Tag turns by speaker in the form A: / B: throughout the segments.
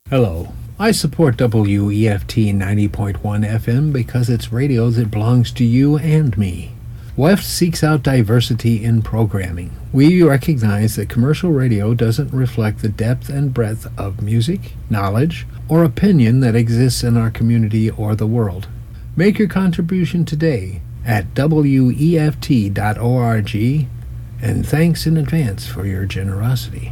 A: Hello. I support WEFT 90.1 FM because it's radio that belongs to you and me. WEFT seeks out diversity in programming. We recognize that commercial radio doesn't reflect the depth and breadth of music, knowledge, or opinion that exists in our community or the world. Make your contribution today at weft.org, and thanks in advance for your generosity.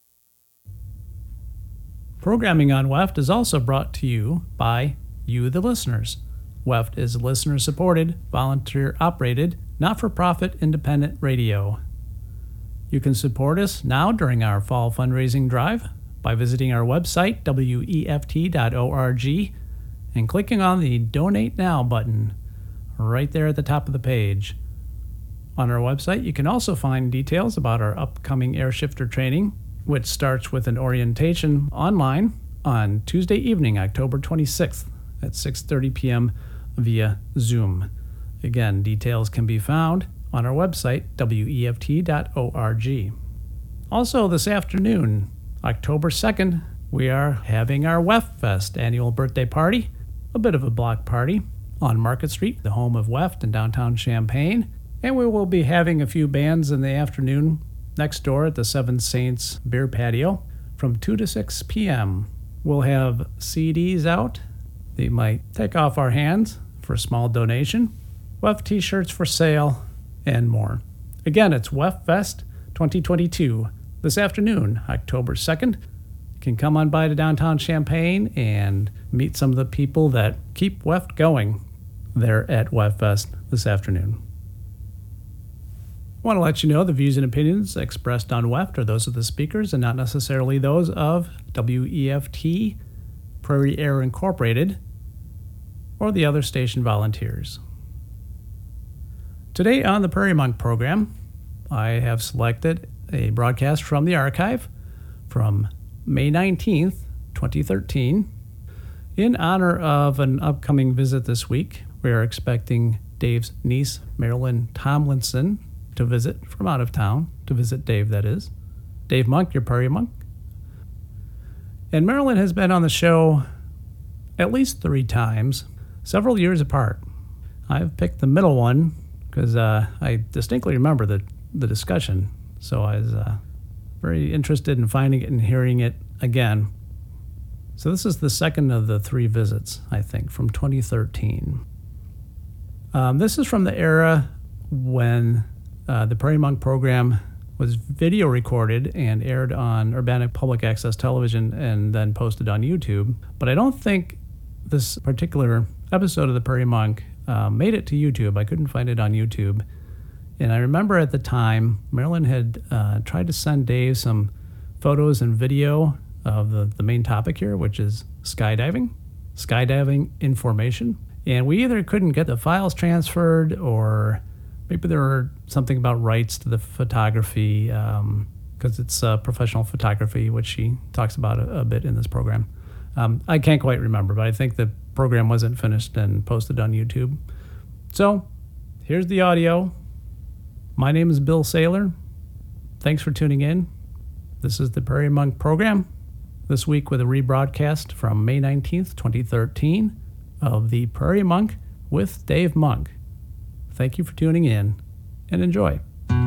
B: Programming on WEFT is also brought to you by you, the listeners. WEFT is listener-supported, volunteer-operated, not-for-profit independent radio. You can support us now during our fall fundraising drive by visiting our website, weft.org, and clicking on the Donate Now button right there at the top of the page. On our website, you can also find details about our upcoming airshifter training, which starts with an orientation online on Tuesday evening, October 26th at 6:30 p.m. via Zoom. Again, details can be found on our website, weft.org. Also, this afternoon, October 2nd, we are having our WEFT Fest annual birthday party, a bit of a block party, on Market Street, the home of WEFT in downtown Champaign. And we will be having a few bands in the afternoon next door at the Seven Saints Beer Patio from 2 to 6 p.m. We'll have CDs out that you might take off our hands for a small donation, WEFT t-shirts for sale, and more. Again, it's WEFT Fest 2022 this afternoon, October 2nd. You can come on by to downtown Champaign and meet some of the people that keep WEFT going there at WEFT Fest this afternoon. I want to let you know the views and opinions expressed on WEFT are those of the speakers and not necessarily those of WEFT, Prairie Air Incorporated, or the other station volunteers. Today on the Prairie Monk program, I have selected a broadcast from the archive from May 19th, 2013. In honor of an upcoming visit this week, we are expecting Dave's niece, Marilyn Tomlinson, to visit from out of town, to visit Dave, that is. Dave Monk, your Prairie Monk. And Marilyn has been on the show at least 3 times, several years apart. I've picked the middle one because I distinctly remember the discussion, so I was very interested in finding it and hearing it again. So this is the second of the 3 visits, I think, from 2013. This is from the era when the Prairie Monk program was video recorded and aired on Urbana Public Access Television and then posted on YouTube. But I don't think this particular episode of the Prairie Monk made it to YouTube. I couldn't find it on YouTube. And I remember at the time, Marilyn had tried to send Dave some photos and video of the main topic here, which is skydiving information. And we either couldn't get the files transferred, or maybe there were something about rights to the photography, because it's professional photography, which she talks about a bit in this program. I can't quite remember, but I think the program wasn't finished and posted on YouTube. So here's the audio. My name is Bill Saylor. Thanks for tuning in. This is the Prairie Monk program, this week with a rebroadcast from May 19th, 2013 of the Prairie Monk with Dave Monk. Thank you for tuning in, and enjoy.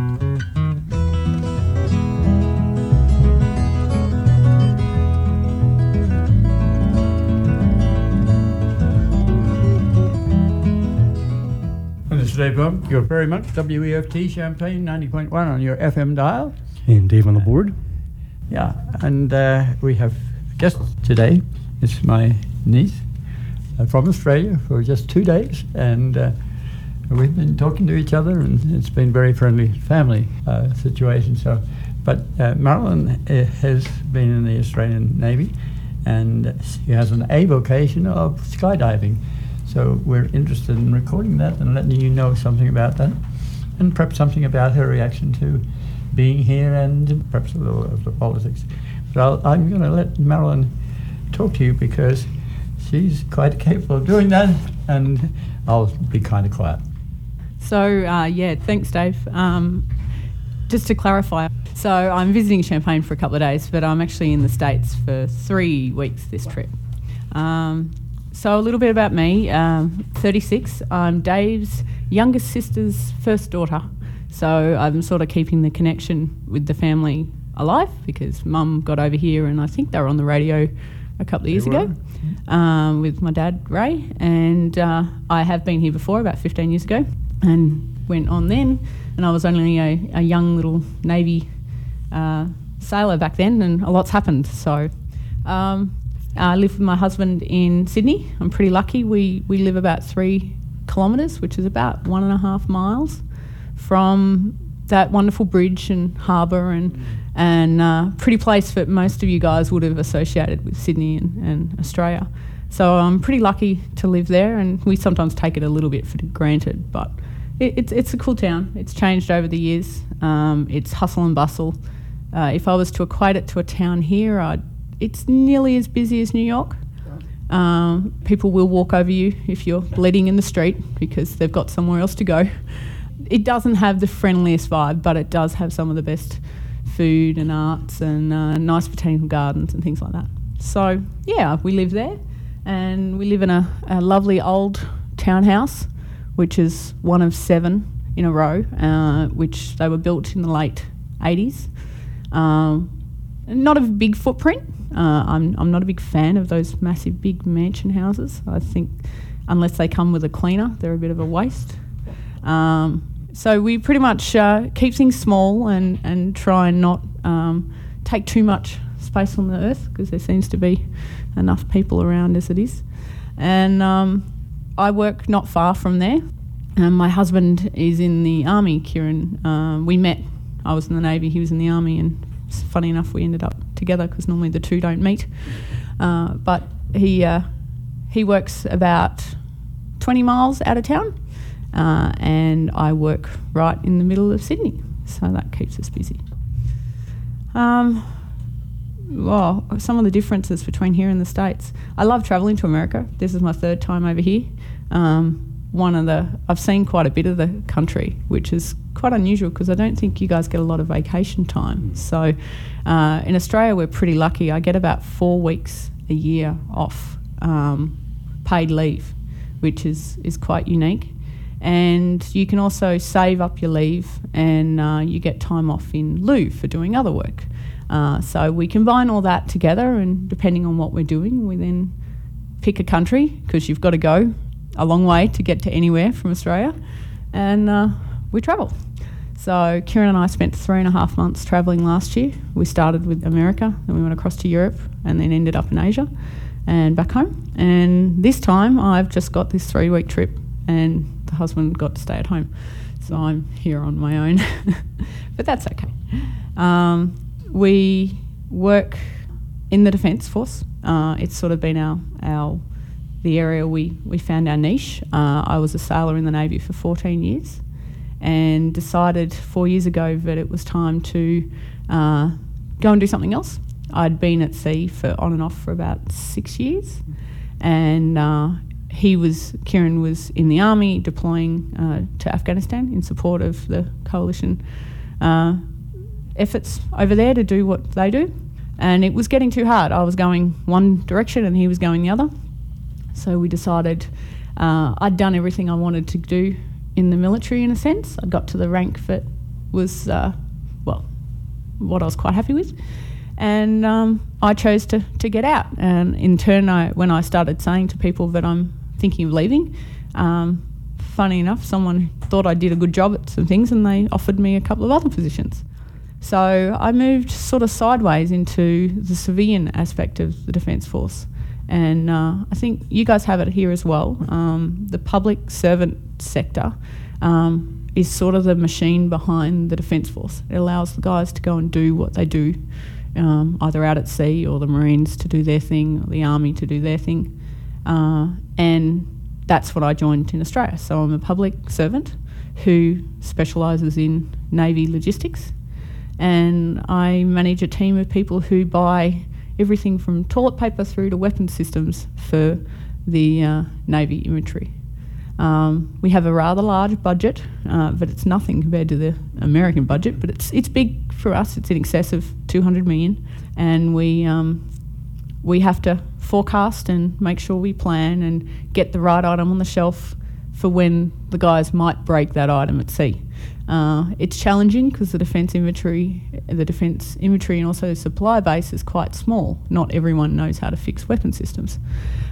C: This is Dave Monk, your Prairie Monk, WEFT Champaign 90.1 on your FM dial.
D: And Dave on the board.
C: Yeah, and we have a guest today. It's my niece from Australia for just 2 days, and we've been talking to each other, and it's been very friendly family situation. So, but Marilyn has been in the Australian Navy, and she has an avocation of skydiving. So we're interested in recording that and letting you know something about that, and perhaps something about her reaction to being here, and perhaps a little of the politics. But I'm going to let Marilyn talk to you because she's quite capable of doing that, and I'll be kind of quiet.
E: So, thanks, Dave. Just to clarify,
D: So I'm visiting Champagne for a couple of days, but I'm actually in the States for 3 weeks this trip. So a little bit about me. 36. I'm Dave's youngest sister's first daughter. So I'm sort of keeping the connection with the family alive because Mum got over here and I think they were on the radio a couple of years ago with my dad, Ray. And I have been here before, about 15 years ago, and went on then. And I was only a young little Navy sailor back then, and a lot's happened. So I live with my husband in Sydney. I'm pretty lucky. We live about 3 kilometres, which is about 1.5 miles from that wonderful bridge and harbour and pretty place that most of you guys would have associated with Sydney and Australia. So I'm pretty lucky to live there, and we sometimes take it a little bit for granted, but it's a cool town. It's changed over the years. It's hustle and bustle. If I was to equate it to a town here, it's nearly as busy as New York. People will walk over you if you're bleeding in the street because they've got somewhere else to go. It doesn't have the friendliest vibe, but it does have some of the best food and arts and nice botanical gardens and things like that. So, yeah, we live there, and we live in a lovely old townhouse, which is one of 7 in a row, which they were built in the late 80s. Not a big footprint. I'm not a big fan of those massive big mansion houses. I think unless they come with a cleaner, they're a bit of a waste. So we pretty much keep things small and try and not take too much space on the earth because there seems to be enough people around as it is. And I work not far from there. My husband is in the Army, Kieran. We met. I was in the Navy, he was in the Army, and funny enough we ended up together because normally the two don't meet. But he works about 20 miles out of town. And I work right in the middle of Sydney, so that keeps us busy. Well, some of the differences between here and the States. I love travelling to America. This is my 3rd time over here. I've seen quite a bit of the country, which is quite unusual because I don't think you guys get a lot of vacation time. So in Australia, we're pretty lucky. I get about 4 weeks a year off paid leave, which is quite unique. And you can also save up your leave and you get time off in lieu for doing other work. So we combine all that together, and depending on what we're doing, we then pick a country because you've got to go a long way to get to anywhere from Australia, and we travel. So Kieran and I spent 3.5 months travelling last year. We started with America, then we went across to Europe, and then ended up in Asia and back home. And this time I've just got this 3-week trip, and the husband got to stay at home. So I'm here on my own, but that's okay. We work in the Defence Force. It's sort of been the area we found our niche. I was a sailor in the Navy for 14 years and decided 4 years ago that it was time to go and do something else. I'd been at sea on and off for about 6 years, and Kieran was in the Army deploying to Afghanistan in support of the coalition efforts over there to do what they do. And it was getting too hard. I was going one direction and he was going the other. So we decided I'd done everything I wanted to do in the military in a sense. I got to the rank that was, what I was quite happy with. And I chose to get out. And in turn, when I started saying to people that I'm thinking of leaving, funny enough, someone thought I did a good job at some things and they offered me a couple of other positions. So I moved sort of sideways into the civilian aspect of the Defence Force. And I think you guys have it here as well. The public servant sector is sort of the machine behind the Defence Force. It allows the guys to go and do what they do, either out at sea or the Marines to do their thing or the Army to do their thing. And that's what I joined in Australia. So I'm a public servant who specialises in Navy logistics. And I manage a team of people who buy everything from toilet paper through to weapon systems for the Navy inventory. We have a rather large budget, but it's nothing compared to the American budget. But it's big for us. It's in excess of $200 million, and we have to forecast and make sure we plan and get the right item on the shelf for when the guys might break that item at sea. It's challenging because the defence inventory and also the supply base is quite small. Not everyone knows how to fix weapon systems.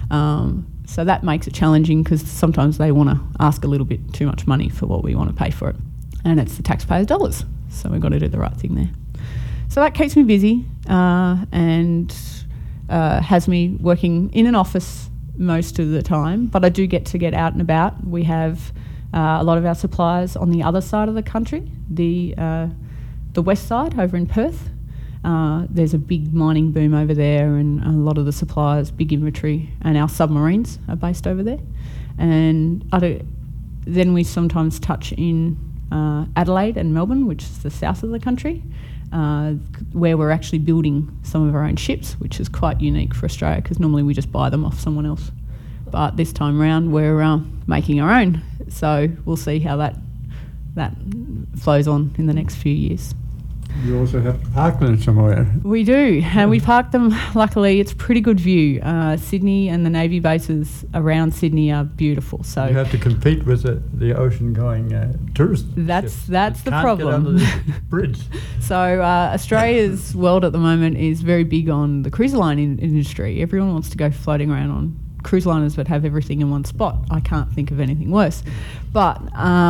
D: So that makes it challenging because sometimes they want to ask a little bit too much money for what we want to pay for it. And it's the taxpayers' dollars. So we've got to do the right thing there. So that keeps me busy and has me working in an office most of the time. But I do get to get out and about. We have a lot of our suppliers on the other side of the country, the west side over in Perth. There's a big mining boom over there, and a lot of the suppliers, big inventory, and our submarines are based over there. And then we sometimes touch in Adelaide and Melbourne, which is the south of the country, where we're actually building some of our own ships, which is quite unique for Australia because normally we just buy them off someone else. But this time round we're making our own, so we'll see how that flows on in the next few years.
C: You also have to park them somewhere.
D: We do, and we park them, luckily, it's pretty good view. Sydney and the Navy bases around Sydney are beautiful. So
C: you have to compete with the ocean-going tourist
D: That's
C: ships
D: the
C: that
D: problem.
C: can't get under the bridge.
D: So Australia's world at the moment is very big on the cruise line industry. Everyone wants to go floating around on cruise liners that have everything in one spot. I can't think of anything worse. But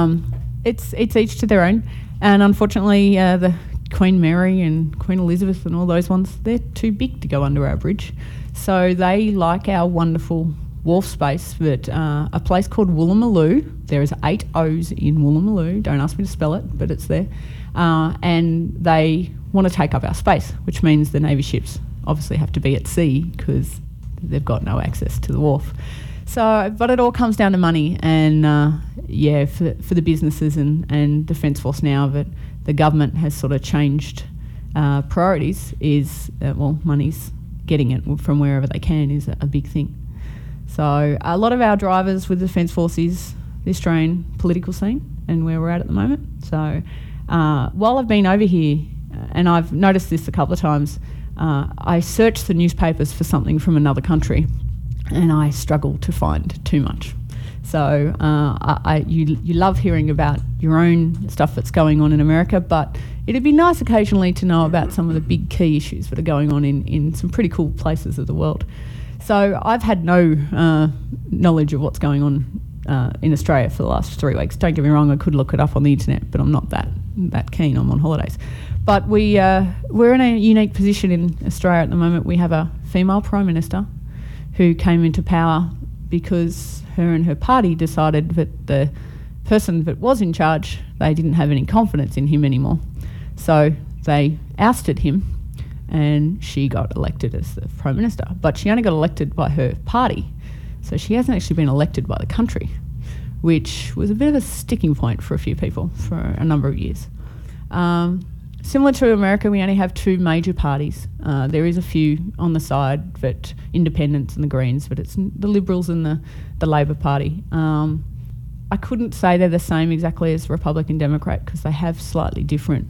D: it's each to their own. And unfortunately, the Queen Mary and Queen Elizabeth and all those ones, they're too big to go under our bridge. So they like our wonderful wharf space, but a place called Woolloomooloo, there is 8 O's in Woolloomooloo, don't ask me to spell it, but it's there, and they want to take up our space, which means the Navy ships obviously have to be at sea because they've got no access to the wharf. So, but it all comes down to money, and for the businesses and Defence Force now, that the government has sort of changed priorities is, money's getting it from wherever they can is a big thing. So a lot of our drivers with the Defence Force is the Australian political scene and where we're at the moment. So while I've been over here, and I've noticed this a couple of times, I search the newspapers for something from another country and I struggle to find too much. So you love hearing about your own stuff that's going on in America, but it'd be nice occasionally to know about some of the big key issues that are going on in some pretty cool places of the world. So I've had no knowledge of what's going on in Australia for the last 3 weeks. Don't get me wrong, I could look it up on the internet, but I'm not that keen. I'm on holidays. But we're in a unique position in Australia at the moment. We have a female Prime Minister who came into power because her and her party decided that the person that was in charge, they didn't have any confidence in him anymore. So they ousted him and she got elected as the Prime Minister. But she only got elected by her party. So she hasn't actually been elected by the country, which was a bit of a sticking point for a few people for a number of years. Similar to America, we only have 2 major parties. There is a few on the side, but independents and the Greens, but it's the Liberals and the Labor Party. I couldn't say they're the same exactly as Republican Democrat because they have slightly different,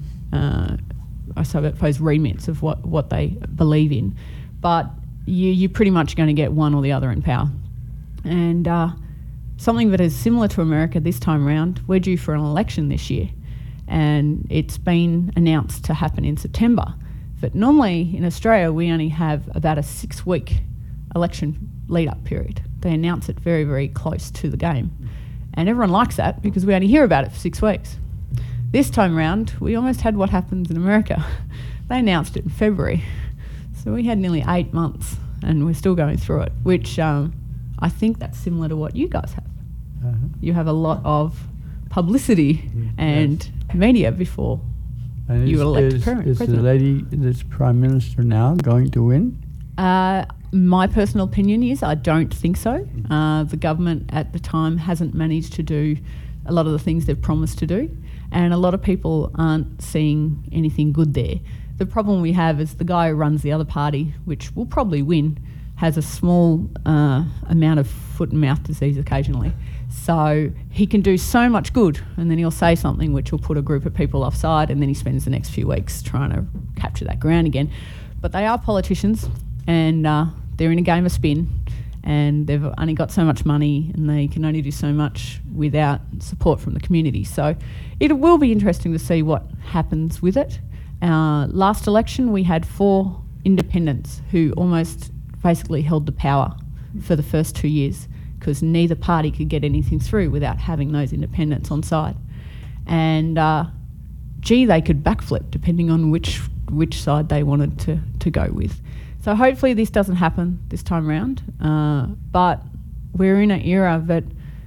D: I suppose, remits of what they believe in. But you're pretty much going to get one or the other in power. And something that is similar to America this time around, we're due for an election this year. And it's been announced to happen in September. But normally in Australia, we only have about a 6-week election lead-up period. They announce it very, very close to the game. And everyone likes that because we only hear about it for 6 weeks. This time round, we almost had what happens in America. They announced it in February. So we had nearly 8 months and we're still going through it, which I think that's similar to what you guys have.
C: Uh-huh.
D: You have a lot of publicity and media before you elect president.
C: Is the lady that's Prime Minister now going to win?
D: My personal opinion is I don't think so. The government at the time hasn't managed to do a lot of the things they've promised to do, and a lot of people aren't seeing anything good there. The problem we have is the guy who runs the other party, which will probably win, has a small amount of foot and mouth disease occasionally. So he can do so much good, and then he'll say something which will put a group of people offside, and then he spends the next few weeks trying to capture that ground again. But they are politicians, and they're in a game of spin, and they've only got so much money, and they can only do so much without support from the community. So it will be interesting to see what happens with it. Last election, we had 4 independents who almost basically held the power for the first 2 years, because neither party could get anything through without having those independents on side. And they could backflip depending on which side they wanted to go with. So hopefully this doesn't happen this time around, but we're in an era that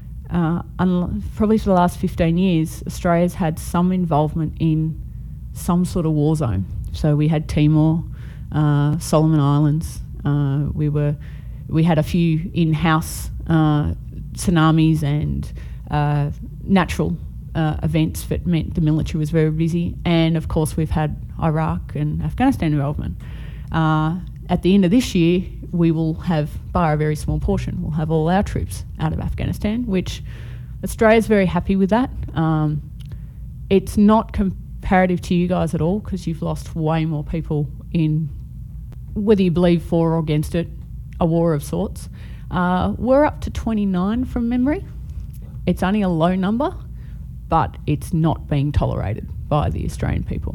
D: probably for the last 15 years, Australia's had some involvement in some sort of war zone. So we had Timor, Solomon Islands, we had a few in-house tsunamis and natural events that meant the military was very busy. And of course we've had Iraq and Afghanistan involvement. At the end of this year, we will have, bar a very small portion, we'll have all our troops out of Afghanistan, which Australia's very happy with that. It's not comparative to you guys at all, because you've lost way more people in, whether you believe for or against it, a war of sorts. We're up to 29 from memory. It's only a low number, but it's not being tolerated by the Australian people.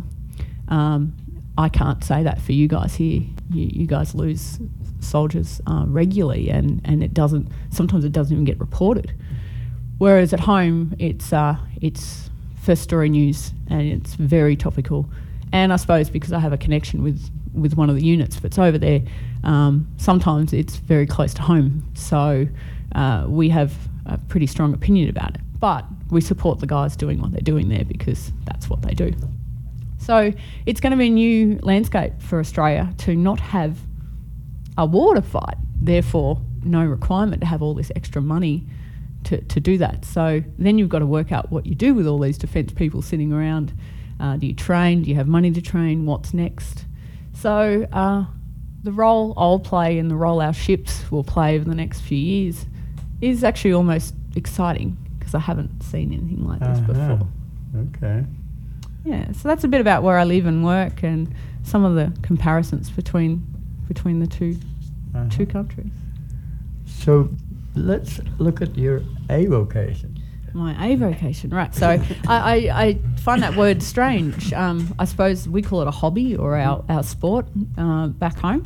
D: I can't say that for you guys here. You guys lose soldiers regularly, and sometimes it doesn't even get reported. Whereas at home, it's first story news, and it's very topical. And I suppose because I have a connection with one of the units that's over there, sometimes it's very close to home. So we have a pretty strong opinion about it. But we support the guys doing what they're doing there, because that's what they do. So it's going to be a new landscape for Australia to not have a war to fight, therefore no requirement to have all this extra money to do that. So then you've got to work out what you do with all these defence people sitting around. Do you train? Do you have money to train? What's next? So the role I'll play and the role our ships will play over the next few years is actually almost exciting, because I haven't seen anything like this before.
C: Okay.
D: Yeah, so that's a bit about where I live and work, and some of the comparisons between the two countries.
C: So let's look at your avocation.
D: My avocation, right. So I find that word strange. I suppose we call it a hobby, or our sport back home.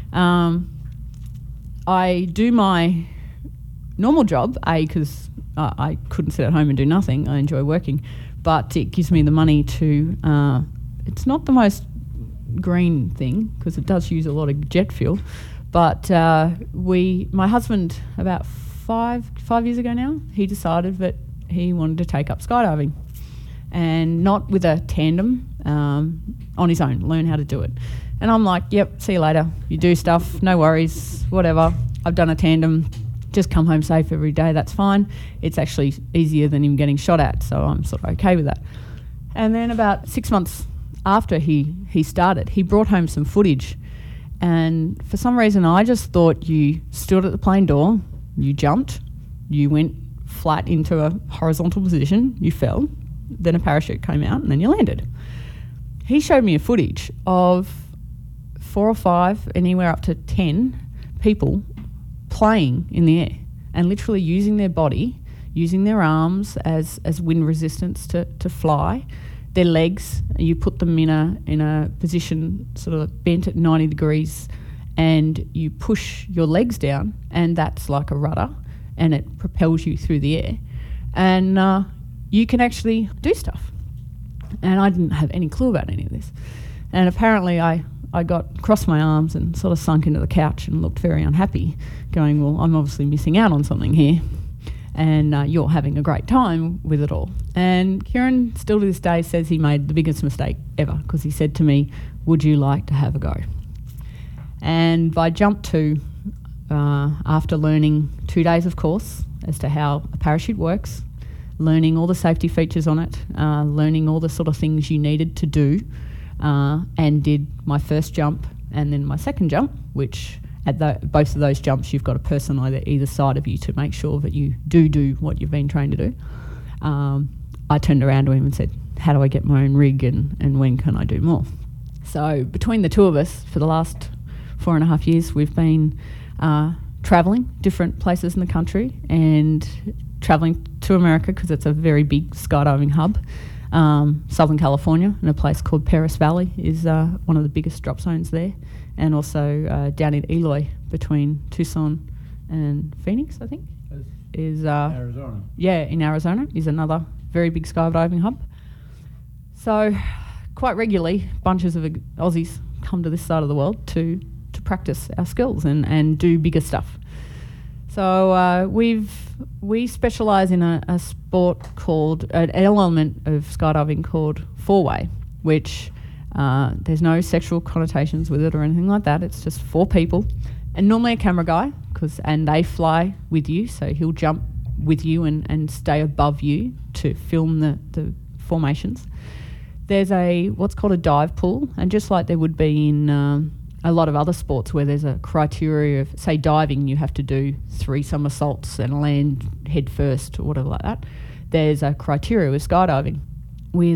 D: I do my normal job, because I couldn't sit at home and do nothing. I enjoy working. But it gives me the money to, it's not the most green thing, because it does use a lot of jet fuel, but my husband, about five years ago now, he decided that he wanted to take up skydiving, and not with a tandem, on his own, learn how to do it. And I'm like, yep, see you later, you do stuff, no worries, whatever, I've done a tandem, just come home safe every day, that's fine. It's actually easier than him getting shot at, so I'm sort of okay with that. And then about 6 months after he started, he brought home some footage, and for some reason I just thought you stood at the plane door, you jumped, you went flat into a horizontal position, you fell, then a parachute came out, and then you landed. He showed me a footage of 4 or 5, anywhere up to 10 people playing in the air and literally using their body, using their arms as wind resistance to fly, their legs, you put them in a position sort of bent at 90 degrees, and you push your legs down, and that's like a rudder, and it propels you through the air, and you can actually do stuff. And I didn't have any clue about any of this, and apparently I crossed my arms and sort of sunk into the couch and looked very unhappy, going, well, I'm obviously missing out on something here, and you're having a great time with it all. And Kieran still to this day says he made the biggest mistake ever, because he said to me, would you like to have a go? And by jump 2, after learning 2 days of course as to how a parachute works, learning all the safety features on it, learning all the sort of things you needed to do, and did my first jump and then my second jump, which at both of those jumps, you've got a person either side of you to make sure that you do what you've been trained to do. I turned around to him and said, how do I get my own rig and when can I do more? So between the two of us, for the last 4.5 years, we've been travelling different places in the country and travelling to America because it's a very big skydiving hub. Southern California, in a place called Perris Valley, is one of the biggest drop zones there, and also down in Eloy between Tucson and Phoenix, I think, is
C: Arizona.
D: Yeah, in Arizona is another very big skydiving hub. So quite regularly, bunches of Aussies come to this side of the world to practice our skills and do bigger stuff. So we specialise in a sport called, an element of skydiving called four-way, which there's no sexual connotations with it or anything like that. It's just 4 people, and normally a camera guy, and they fly with you, so he'll jump with you and stay above you to film the formations. There's what's called a dive pool, and just like there would be in a lot of other sports where there's a criteria of, say, diving, you have to do 3 somersaults and land head first or whatever like that. There's a criteria with skydiving with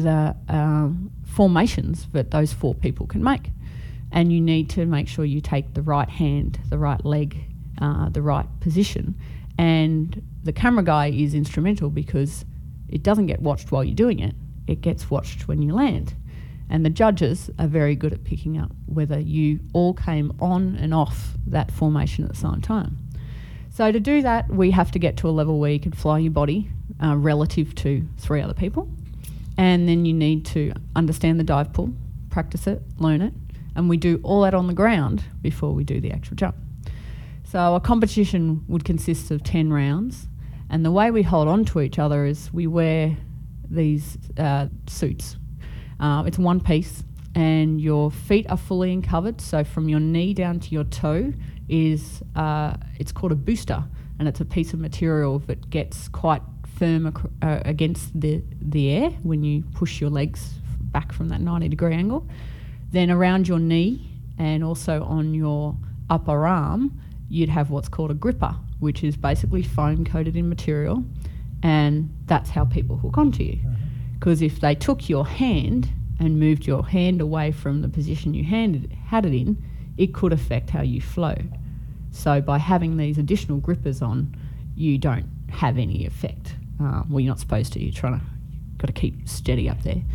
D: formations that those 4 people can make. And you need to make sure you take the right hand, the right leg, the right position. And the camera guy is instrumental because it doesn't get watched while you're doing it. It gets watched when you land. And the judges are very good at picking up whether you all came on and off that formation at the same time. So to do that, we have to get to a level where you can fly your body relative to 3 other people. And then you need to understand the dive pool, practice it, learn it. And we do all that on the ground before we do the actual jump. So a competition would consist of 10 rounds. And the way we hold on to each other is we wear these suits. It's one piece, and your feet are fully uncovered. So from your knee down to your toe is it's called a booster, and it's a piece of material that gets quite firm against the air when you push your legs back from that 90-degree angle. Then around your knee and also on your upper arm, you'd have what's called a gripper, which is basically foam coated in material, and that's how people hook onto you. Because if they took your hand and moved your hand away from the position you had it in, it could affect how you flow. So by having these additional grippers on, you don't have any effect. Well, you're not supposed to. You've got to keep steady up there.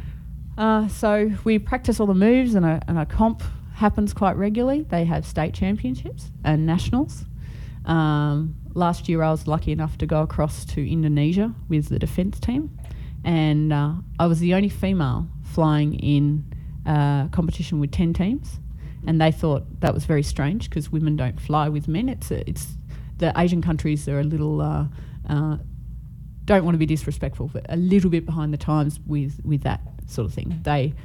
D: So we practice all the moves, and a comp happens quite regularly. They have state championships and nationals. Last year I was lucky enough to go across to Indonesia with the defence team, and I was the only female flying in competition with 10 teams, and they thought that was very strange because women don't fly with men. It's the Asian countries are a little don't want to be disrespectful, but a little bit behind the times with that sort of thing.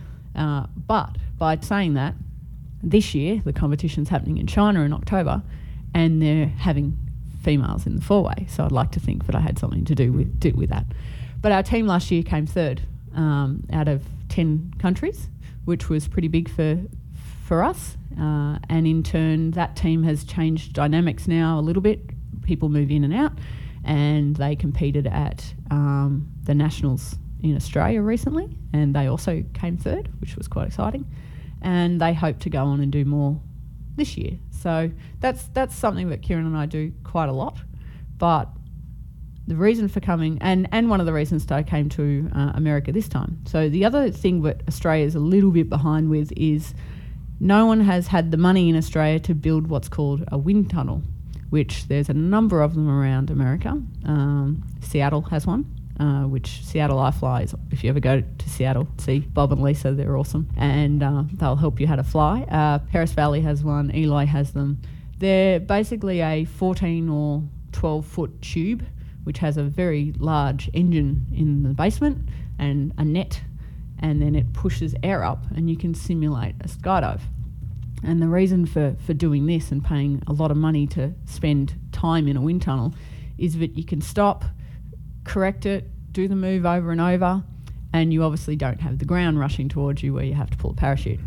D: But by saying that, this year the competition's happening in China in October, and they're having females in the four-way. So I'd like to think that I had something to do with that. But our team last year came third out of 10 countries, which was pretty big for us. And in turn, that team has changed dynamics now a little bit. People move in and out, and they competed at the Nationals in Australia recently, and they also came third, which was quite exciting. And they hope to go on and do more this year. So that's something that Kieran and I do quite a lot. But the reason for coming, and one of the reasons that I came to America this time. So the other thing that Australia is a little bit behind with is no one has had the money in Australia to build what's called a wind tunnel, which there's a number of them around America. Seattle has one, which Seattle I fly is, if you ever go to Seattle, see Bob and Lisa, they're awesome, and they'll help you how to fly. Perris Valley has one, Eloy has them. They're basically a 14 or 12-foot tube, which has a very large engine in the basement and a net, and then it pushes air up and you can simulate a skydive. And the reason for doing this and paying a lot of money to spend time in a wind tunnel is that you can stop, correct it, do the move over and over, and you obviously don't have the ground rushing towards you where you have to pull a parachute.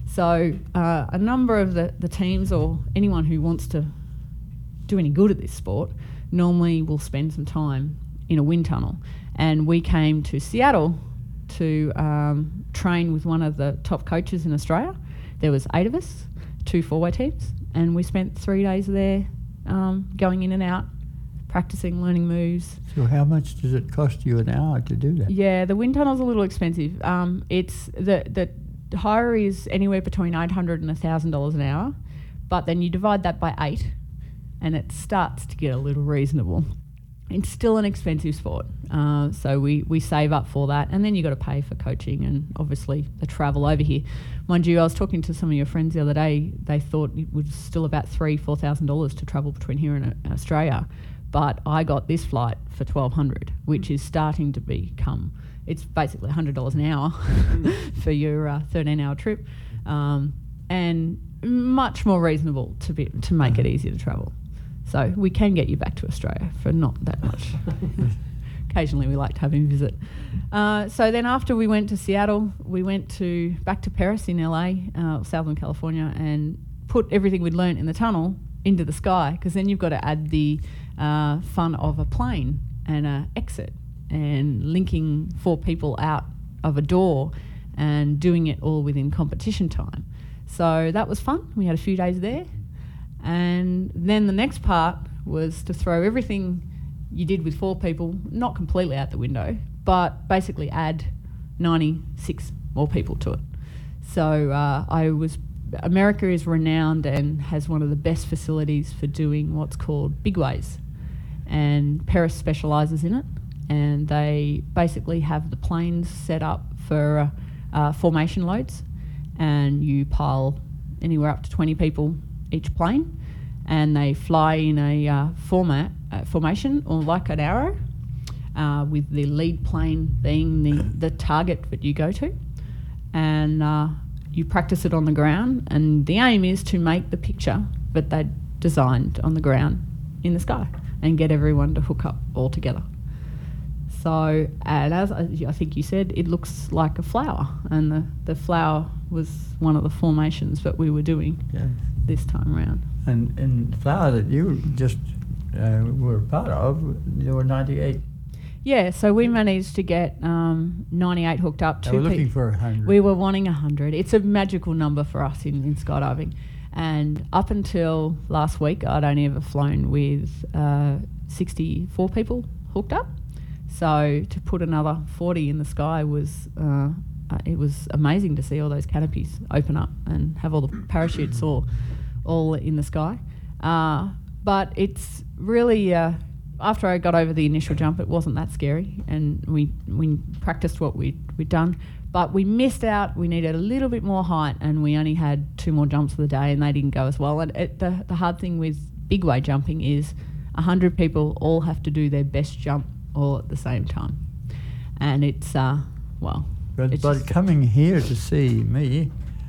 D: So a number of the teams or anyone who wants to do any good at this sport normally will spend some time in a wind tunnel. And we came to Seattle to train with one of the top coaches in Australia. There was 8 of us, 2 4-way teams, and we spent 3 days there going in and out, practicing, learning moves.
C: So how much does it cost you an hour to do that?
D: Yeah, the wind tunnel's a little expensive. It's the hire is anywhere between $800 and $1,000 an hour, but then you divide that by 8 and it starts to get a little reasonable. It's still an expensive sport, so we save up for that, and then you got to pay for coaching and obviously the travel over here. Mind you, I was talking to some of your friends the other day. They thought it was still about $3,000-$4,000 to travel between here and Australia, but I got this flight for $1,200, which is starting to become. It's basically $100 an hour for your 13-hour trip, and much more reasonable to make it easier to travel. So we can get you back to Australia for not that much. Occasionally we like to have him visit. So then after we went to Seattle, we went back to Perris in LA, Southern California, and put everything we'd learnt in the tunnel into the sky, because then you've got to add the fun of a plane and an exit and linking 4 people out of a door and doing it all within competition time. So that was fun. We had a few days there. And then the next part was to throw everything you did with 4 people, not completely out the window, but basically add 96 more people to it. So America is renowned and has one of the best facilities for doing what's called big waves. And Perris specialises in it. And they basically have the planes set up for formation loads, and you pile anywhere up to 20 people each plane, and they fly in a formation or like an arrow, with the lead plane being the target that you go to, and you practice it on the ground, and the aim is to make the picture that they designed on the ground in the sky and get everyone to hook up all together. So, and as I think you said, it looks like a flower, and the flower was one of the formations that we were doing this time around.
C: And the flower that you just were part of, there were 98.
D: Yeah, so we managed to get 98 hooked up.
C: They were looking for 100.
D: We were wanting 100. It's a magical number for us in skydiving. And up until last week, I'd only ever flown with 64 people hooked up. So to put another 40 in the sky was it was amazing to see all those canopies open up and have all the parachutes all in the sky. But it's really after I got over the initial jump, it wasn't that scary, and we practiced what we'd done. But we missed out. We needed a little bit more height, and we only had 2 more jumps of the day, and they didn't go as well. And the hard thing with big wave jumping is 100 people all have to do their best jump all at the same time, and it's
C: But coming here to see me,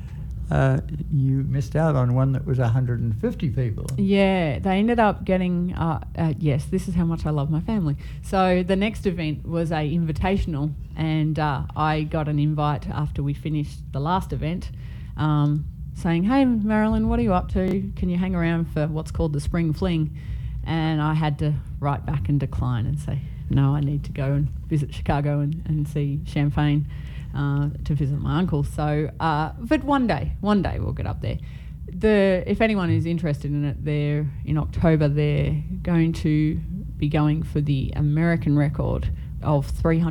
C: you missed out on one that was 150 people.
D: Yeah, they ended up getting yes, this is how much I love my family. So the next event was a invitational, and I got an invite after we finished the last event, saying, "Hey Marilyn, what are you up to? Can you hang around for what's called the Spring Fling?" And I had to write back and decline and say, no, I need to go and visit Chicago and see Champaign to visit my uncle. So, but one day we'll get up there. If anyone is interested in it, in October they're going to be going for the American record of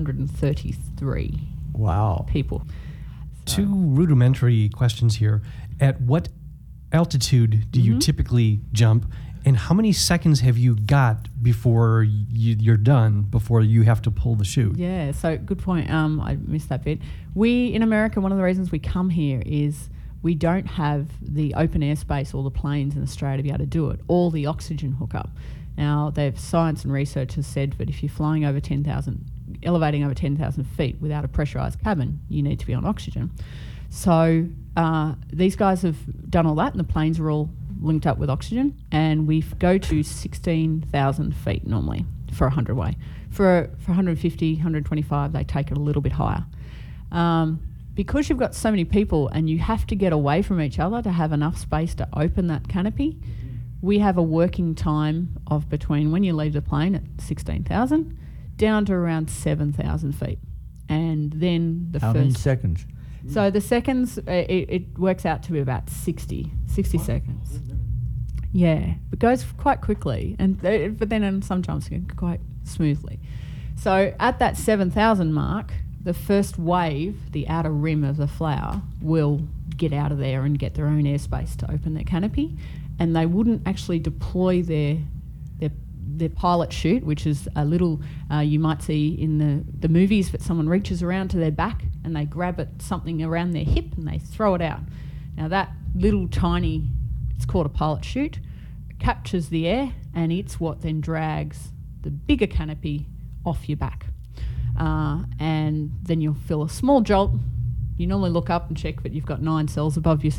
D: 333 people.
E: So. 2 rudimentary questions here. At what altitude do you typically jump? And how many seconds have you got before you're done, before you have to pull the chute?
D: Yeah, so good point. I missed that bit. In America, one of the reasons we come here is we don't have the open airspace or the planes in Australia to be able to do it, or the oxygen hookup. Now, science and research has said that if you're flying over 10,000, elevating over 10,000 feet without a pressurised cabin, you need to be on oxygen. So these guys have done all that, and the planes are all linked up with oxygen, and we go to 16,000 feet normally for 100-way. For 150, 125, they take it a little bit higher. because you've got so many people and you have to get away from each other to have enough space to open that canopy, we have a working time of between when you leave the plane at 16,000 down to around 7,000 feet. And then the
C: How many seconds?
D: So the seconds, it works out to be about 60 seconds. Yeah, it goes quite quickly, but then sometimes quite smoothly. So at that 7,000 mark, the first wave, the outer rim of the flower, will get out of there and get their own airspace to open their canopy, and they wouldn't actually deploy their pilot chute, which is a little, you might see in the movies, that someone reaches around to their back and they grab at something around their hip and they throw it out. Now that little tiny, it's called a pilot chute, captures the air, and it's what then drags the bigger canopy off your back. And then you'll feel a small jolt. You normally look up and check that you've got 9 cells above your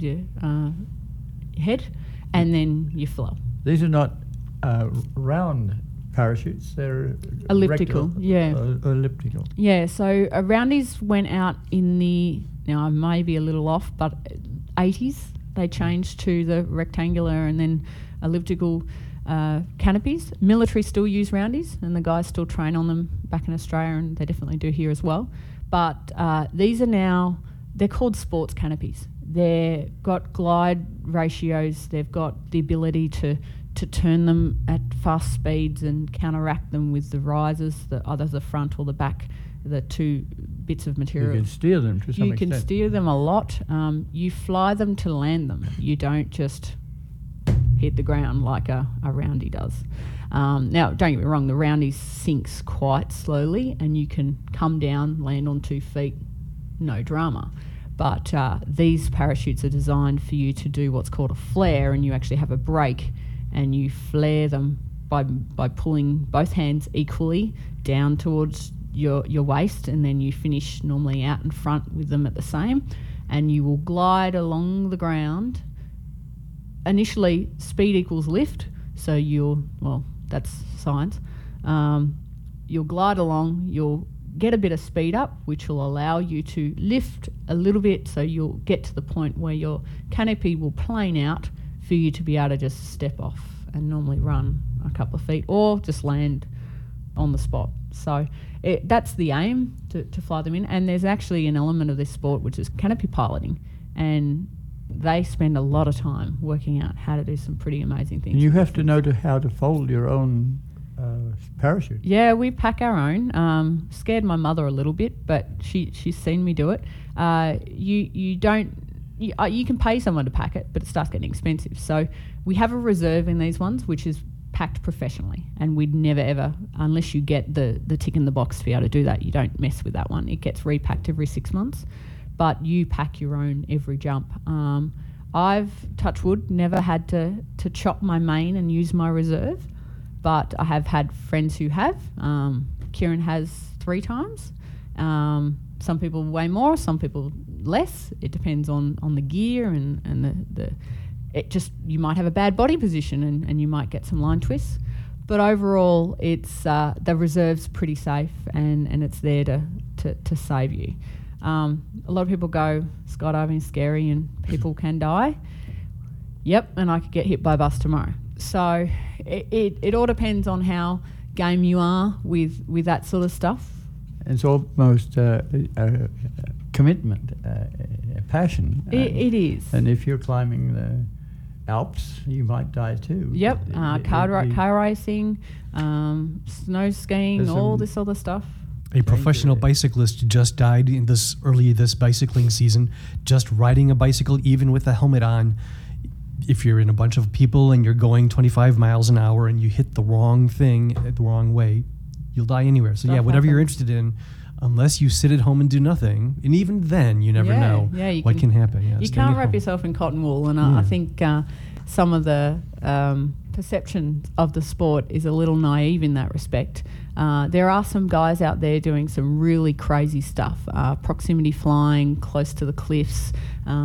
D: head, and then you flow.
C: These are not round parachutes, they're
D: Elliptical,
C: rectangle,
D: yeah.
C: Elliptical.
D: Yeah, so roundies went out in the, now I may be a little off, but 80s they changed to the rectangular and then elliptical canopies. Military still use roundies, and the guys still train on them back in Australia, and they definitely do here as well. But these are now, they're called sports canopies. They've got glide ratios, they've got the ability to turn them at fast speeds and counteract them with the risers, either the front or the back, the two bits of material.
C: You can steer them to some
D: You
C: extent.
D: can steer them a lot. You fly them to land them. You don't just hit the ground like a roundie does. Now, don't get me wrong, the roundie sinks quite slowly, and you can come down, land on 2 feet, no drama. But these parachutes are designed for you to do what's called a flare, and you actually have a brake, and you flare them by pulling both hands equally down towards your waist, and then you finish normally out in front with them at the same, and you will glide along the ground. Initially, speed equals lift, so that's science. You'll glide along, you'll get a bit of speed up, which will allow you to lift a little bit, so you'll get to the point where your canopy will plane out for you to be able to just step off and normally run a couple of feet or just land on the spot. So that's the aim, to fly them in. And there's actually an element of this sport which is canopy piloting, and they spend a lot of time working out how to do some pretty amazing things.
C: And you have to know how to fold your own parachute.
D: Yeah, we pack our own. Scared my mother a little bit, but she's seen me do it. You can pay someone to pack it, but it starts getting expensive. So we have a reserve in these ones, which is packed professionally, and we'd never ever, unless you get the tick in the box to be able to do that, you don't mess with that one. It gets repacked every 6 months, but you pack your own every jump. I've, touch wood, never had to chop my main and use my reserve, but I have had friends who have. Kieran has 3 times. Some people way more, some people less. It depends on the gear and the it just, you might have a bad body position and you might get some line twists. But overall, it's the reserve's pretty safe and it's there to save you. A lot of people go, skydiving is scary and people can die. Yep, and I could get hit by a bus tomorrow. So it all depends on how game you are with that sort of stuff.
C: It's almost a commitment, a passion.
D: It is.
C: And if you're climbing the Alps, you might die too.
D: Yep, car racing, snow skiing, all this other stuff.
E: A professional bicyclist just died in this bicycling season, just riding a bicycle, even with a helmet on. If you're in a bunch of people and you're going 25 miles an hour and you hit the wrong thing the wrong way, you'll die anywhere. So whatever you're interested in, unless you sit at home and do nothing, and even then you never know what can happen. Yeah,
D: you can't wrap yourself in cotton wool, and I think some of the perception of the sport is a little naive in that respect. There are some guys out there doing some really crazy stuff, proximity flying close to the cliffs,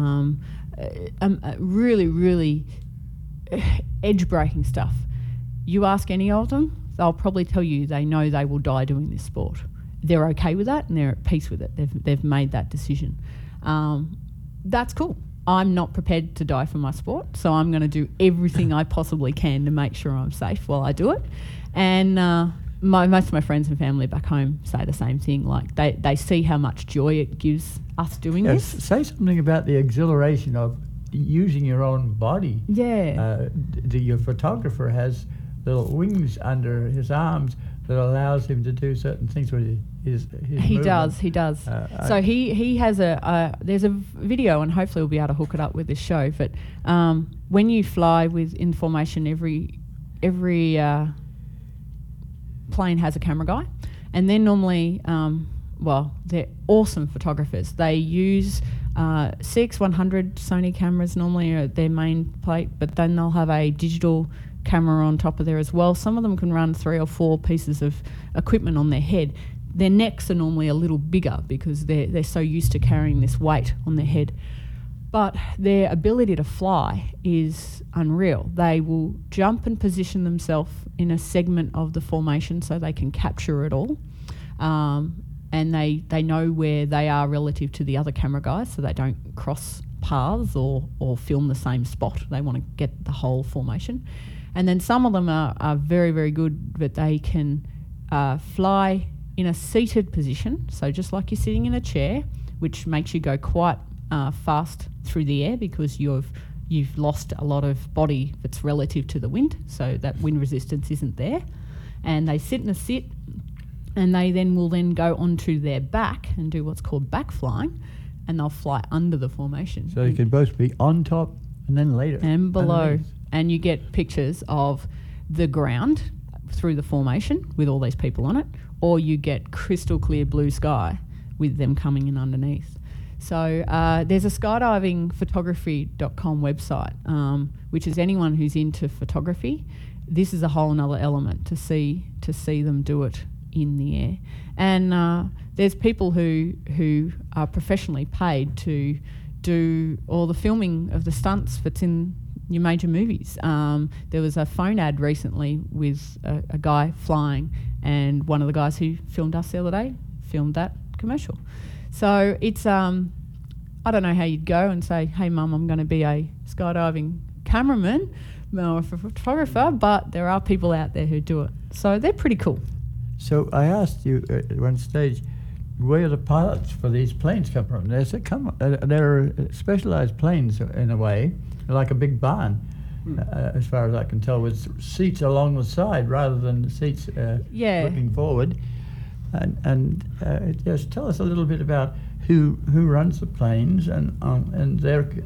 D: really, really edge-breaking stuff. You ask any of them, they'll probably tell you they know they will die doing this sport. they're okay with that and they're at peace with it. They've made that decision. That's cool. I'm not prepared to die for my sport, so I'm going to do everything I possibly can to make sure I'm safe while I do it. And most of my friends and family back home say the same thing. Like they see how much joy it gives us doing this.
C: Say something about the exhilaration of using your own body.
D: Yeah.
C: Your photographer has little wings under his arms that allows him to do certain things with his
D: He does. So he has there's a video, and hopefully we'll be able to hook it up with this show. But when you fly in formation, every plane has a camera guy, and they're normally they're awesome photographers. They use CX100 Sony cameras normally are their main plate, but then they'll have a digital camera on top of there as well. Some of them can run 3 or 4 pieces of equipment on their head. Their necks are normally a little bigger because they're so used to carrying this weight on their head. But their ability to fly is unreal. They will jump and position themselves in a segment of the formation so they can capture it all. And they know where they are relative to the other camera guys, so they don't cross paths or film the same spot. They want to get the whole formation. And then some of them are very, very good, but they can fly in a seated position, so just like you're sitting in a chair, which makes you go quite fast through the air because you've lost a lot of body that's relative to the wind, so that wind resistance isn't there. And they sit in a sit, and they will go onto their back and do what's called back flying, and they'll fly under the formation.
C: So you can both be on top and then later.
D: And below.
C: Underneath.
D: And you get pictures of the ground through the formation with all these people on it, or you get crystal clear blue sky with them coming in underneath. So there's a skydivingphotography.com website, which is anyone who's into photography. This is a whole another element to see them do it in the air. And there's people who are professionally paid to do all the filming of the stunts that's in your major movies. There was a phone ad recently with a guy flying, and one of the guys who filmed us the other day filmed that commercial. So it's I don't know how you'd go and say, hey mum, I'm going to be a skydiving cameraman or a photographer, but there are people out there who do it. So they're pretty cool.
C: So I asked you at one stage, where the pilots for these planes come from? They said, they're specialized planes in a way, like a big barn, as far as I can tell, with seats along the side rather than seats looking forward. And just tell us a little bit about who runs the planes and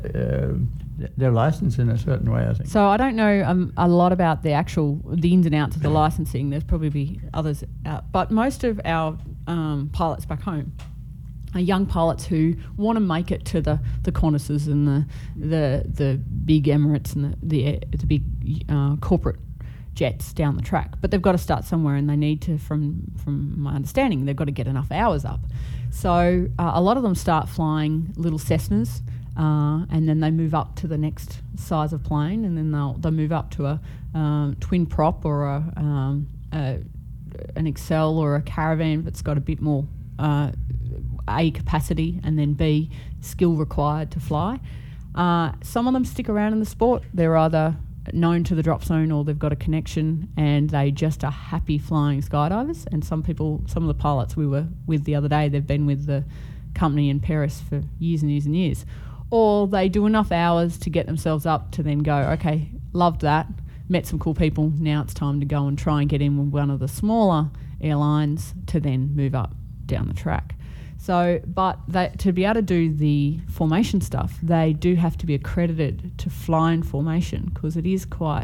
C: their license in a certain way, I think.
D: So I don't know a lot about the ins and outs of the licensing. There's probably others out. But most of our pilots back home are young pilots who want to make it to the Qantas's and the big Emirates and the big corporate jets down the track. But they've got to start somewhere, and they need to, from my understanding, they've got to get enough hours up. So a lot of them start flying little Cessnas, and then they move up to the next size of plane, and then they'll move up to a twin prop or an Excel or a Caravan that's got a bit more A, capacity, and then B, skill required to fly. Some of them stick around in the sport. They're either known to the drop zone or they've got a connection and they just are happy flying skydivers. And some of the pilots we were with the other day, they've been with the company in Paris for years and years and years. Or they do enough hours to get themselves up to then go, okay, loved that, met some cool people, now it's time to go and try and get in with one of the smaller airlines to then move up down the track. So, but to be able to do the formation stuff, they do have to be accredited to fly in formation because it is quite,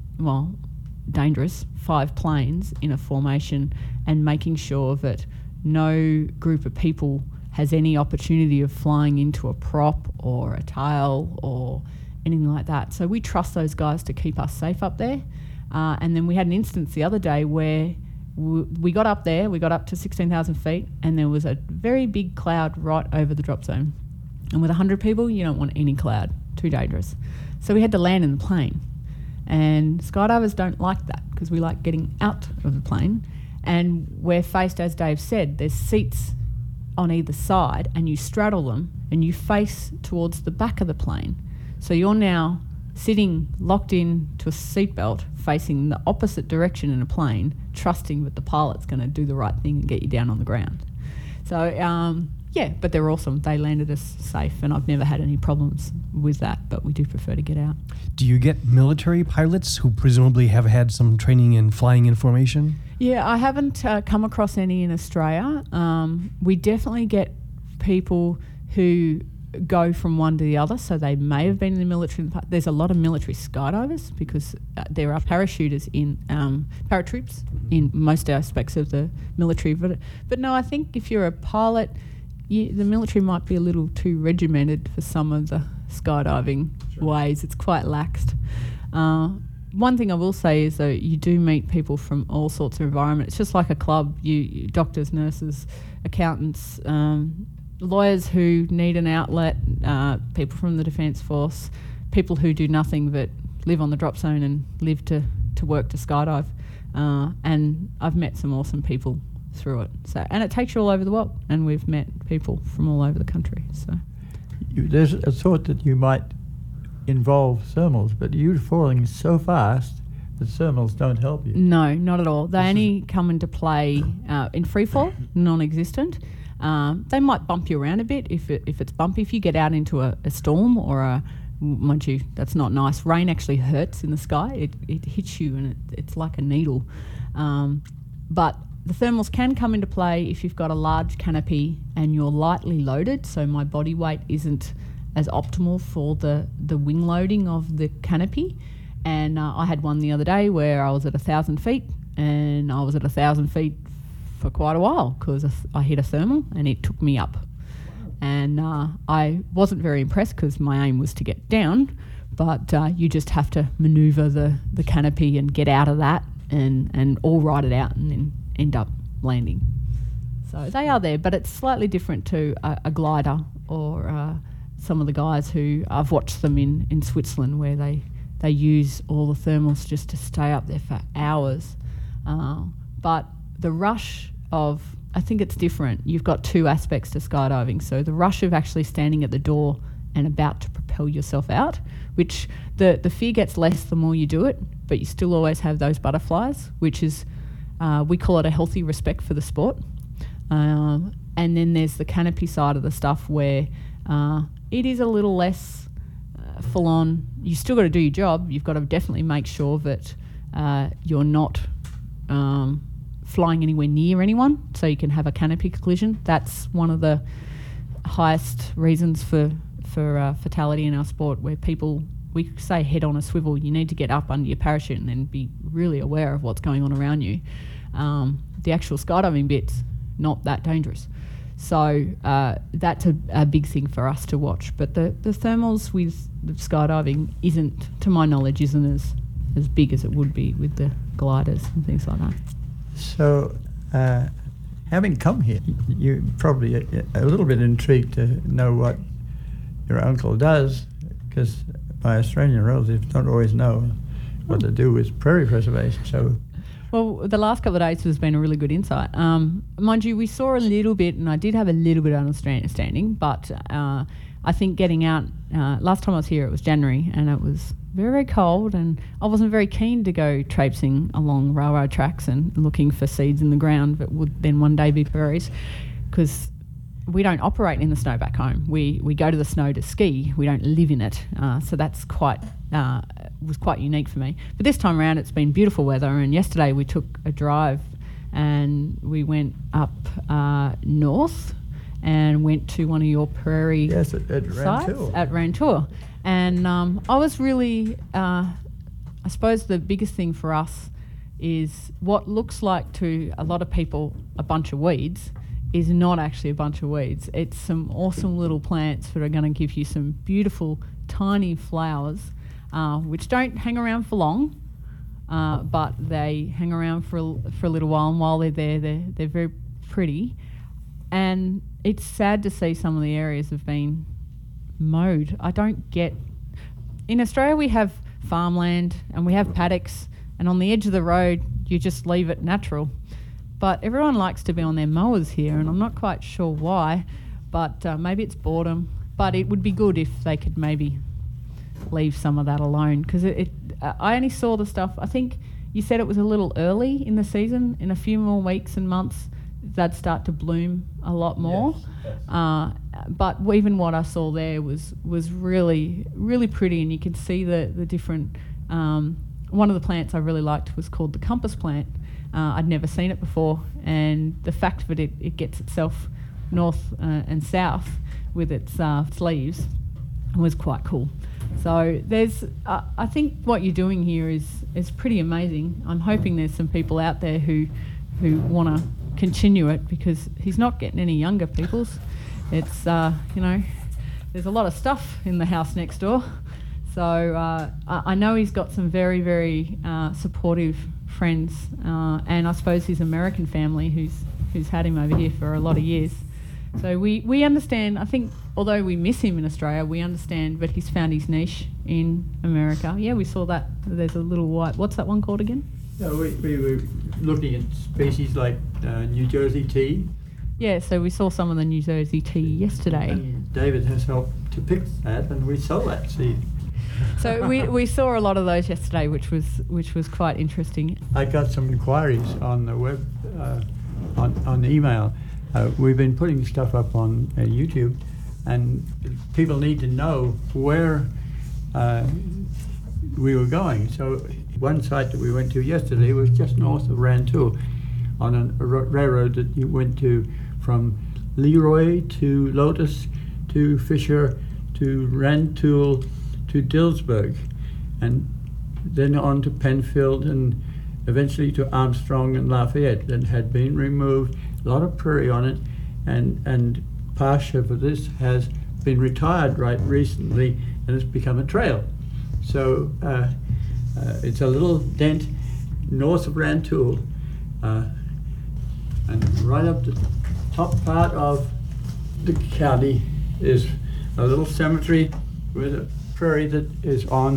D: dangerous, 5 planes in a formation, and making sure that no group of people has any opportunity of flying into a prop or a tail or anything like that. So we trust those guys to keep us safe up there. And then we had an instance the other day where we got up there, we got up to 16,000 feet, and there was a very big cloud right over the drop zone. And with 100 people, you don't want any cloud, too dangerous. So we had to land in the plane. And skydivers don't like that because we like getting out of the plane. And we're faced, as Dave said, there's seats on either side, and you straddle them and you face towards the back of the plane. So you're now sitting locked in to a seatbelt facing the opposite direction in a plane, trusting that the pilot's going to do the right thing and get you down on the ground. So, but they're awesome. They landed us safe, and I've never had any problems with that, but we do prefer to get out.
E: Do you get military pilots who presumably have had some training in flying in formation?
D: Yeah, I haven't come across any in Australia. We definitely get people who go from one to the other, so they may have been in the military. There's a lot of military skydivers because there are parachuters in paratroops in most aspects of the military. But no, I think if you're a pilot, the military might be a little too regimented for some of the skydiving ways. It's quite laxed. One thing I will say is, though, you do meet people from all sorts of environments. It's just like a club. You doctors, nurses, accountants, lawyers who need an outlet, people from the Defence Force, people who do nothing but live on the drop zone and live to work to skydive. And I've met some awesome people through it. So, and it takes you all over the world, and we've met people from all over the country. So
C: There's a thought that you might involve thermals, but you're falling so fast that thermals don't help you.
D: No, not at all. They only come into play in free fall, non-existent. They might bump you around a bit if it's bumpy. If you get out into a storm or mind you, that's not nice. Rain actually hurts in the sky. It hits you and it's like a needle. But the thermals can come into play if you've got a large canopy and you're lightly loaded, so my body weight isn't as optimal for the wing loading of the canopy. And I had one the other day where I was at 1,000 feet, and I was at 1,000 feet for quite a while because I hit a thermal and it took me up. And I wasn't very impressed because my aim was to get down, but you just have to manoeuvre the canopy and get out of that and all ride it out and then end up landing. So they are there, but it's slightly different to a glider or some of the guys who I've watched them in Switzerland where they use all the thermals just to stay up there for hours. But the rush of, I think it's different. You've got two aspects to skydiving. So the rush of actually standing at the door and about to propel yourself out, which the fear gets less the more you do it, but you still always have those butterflies, which is, we call it a healthy respect for the sport. And then there's the canopy side of the stuff where it is a little less full on. You still got to do your job. You've got to definitely make sure that you're not flying anywhere near anyone, so you can have a canopy collision. That's one of the highest reasons for fatality in our sport, where people, we say head on a swivel. You need to get up under your parachute and then be really aware of what's going on around you. The actual skydiving bit's not that dangerous. So that's a big thing for us to watch. But the thermals with the skydiving isn't, to my knowledge, isn't as big as it would be with the gliders and things like that.
C: So, having come here, you're probably a little bit intrigued to know what your uncle does, because my Australian relatives don't always know what to do with prairie preservation. So,
D: well, the last couple of days has been a really good insight. Mind you, we saw a little bit, and I did have a little bit of understanding, but I think getting out, last time I was here, it was January, and it was very, very cold, and I wasn't very keen to go traipsing along railroad tracks and looking for seeds in the ground that would then one day be prairies, because we don't operate in the snow back home. We go to the snow to ski. We don't live in it. So that's was quite unique for me. But this time around, it's been beautiful weather, and yesterday we took a drive and we went up north and went to one of your prairie
C: yes,
D: sites
C: Rantoul.
D: at Rantoul. And I was really, I suppose the biggest thing for us is what looks like to a lot of people a bunch of weeds is not actually a bunch of weeds. It's some awesome little plants that are going to give you some beautiful tiny flowers, which don't hang around for long, but they hang around for a little while, and while they're there, they're very pretty. And it's sad to see some of the areas have been mowed. I don't get... In Australia, we have farmland and we have paddocks, and on the edge of the road, you just leave it natural. but everyone likes to be on their mowers here, and I'm not quite sure why, but maybe it's boredom. But it would be good if they could maybe leave some of that alone, because I only saw the stuff, I think you said it was a little early in the season. In a few more weeks and months, they'd start to bloom a lot more. Yes. But even what I saw there was really, really pretty, and you could see the different... one of the plants I really liked was called the compass plant. I'd never seen it before, and the fact that it gets itself north and south with its leaves was quite cool. So there's, I think what you're doing here is pretty amazing. I'm hoping there's some people out there who want to continue it, because he's not getting any younger, peoples. It's, there's a lot of stuff in the house next door. So I know he's got some very, very supportive friends, and I suppose his American family who's had him over here for a lot of years. So we understand. I think although we miss him in Australia, we understand that he's found his niche in America. Yeah, we saw that. There's a little white... What's that one called again?
C: No, we were looking at species like New Jersey tea.
D: Yeah, so we saw some of the New Jersey tea yesterday.
C: And David has helped to pick that, and we sold that seed.
D: So we saw a lot of those yesterday, which was quite interesting.
C: I got some inquiries on the web, on email. We've been putting stuff up on YouTube, and people need to know where we were going. So one site that we went to yesterday was just north of Rantoul, on a railroad that you went to from Leroy to Lotus to Fisher to Rantoul to Dillsburg, and then on to Penfield, and eventually to Armstrong and Lafayette, that had been removed. A lot of prairie on it, and pasture for this has been retired right recently, and it's become a trail. So it's a little dent north of Rantoul, and right up the top part of the county is a little cemetery with a prairie that is on